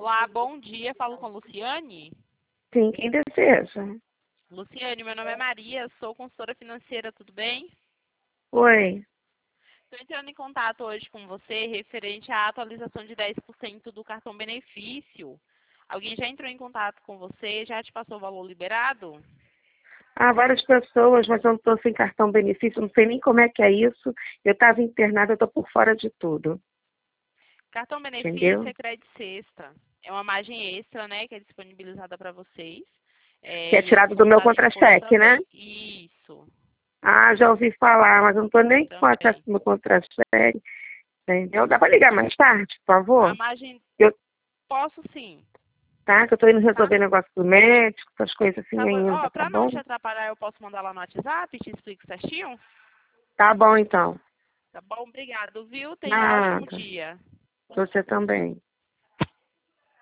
Olá, bom dia. Falo com Luciane. Sim, quem deseja? Luciane, meu nome é Maria, sou consultora financeira, tudo bem? Oi. Estou entrando em contato hoje com você referente à atualização de 10% do cartão benefício. Alguém já entrou em contato com você? Já te passou o valor liberado? Há várias pessoas, mas eu não estou sem cartão benefício, não sei nem como é que é isso. Eu estava internada, eu estou por fora de tudo. Cartão benefício Entendeu? é crédito sexta. É uma margem extra, né, que é disponibilizada para vocês. Que é E eles tirado do meu colocaram em força contra-cheque, né? também. Isso, Ah, já ouvi falar, mas eu não estou nem com acesso também. ao meu contra-cheque. Entendeu? Dá para ligar mais tarde, por A favor? margem, Eu, posso sim, tá? Que eu estou indo tá? resolver negócio do médico, essas coisas assim ainda, Ó, tá para não bom? te atrapalhar, eu posso mandar lá no WhatsApp, te explico certinho? Tá bom, então. Tá bom? Obrigado, viu? Tenha um ótimo Nada. dia. Você também.